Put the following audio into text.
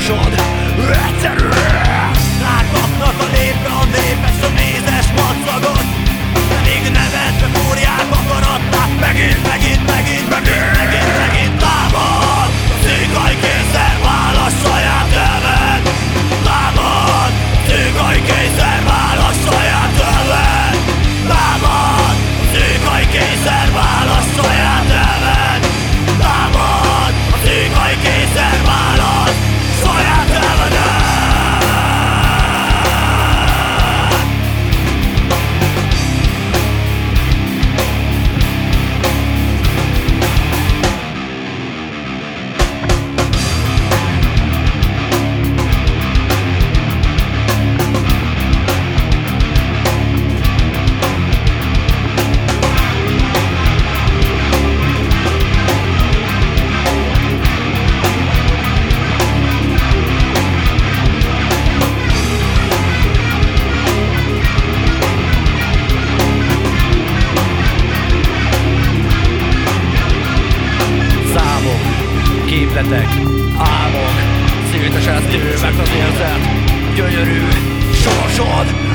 sorsod egyszerű. Rákapnak a népre, a népek szó mézes macagot, de még nevetve fúrják akaratták. Megint támad a pszichai kényszer, válasz saját elved. Támad a pszichai kényszer, válasz saját elved. Támad a pszichai kényszer, válasz saját elved. Támad a pszichai kényszer, válasz saját elvedet. Képletek, álmok, szétesett tővek az érzet. Gyönyörű sorsod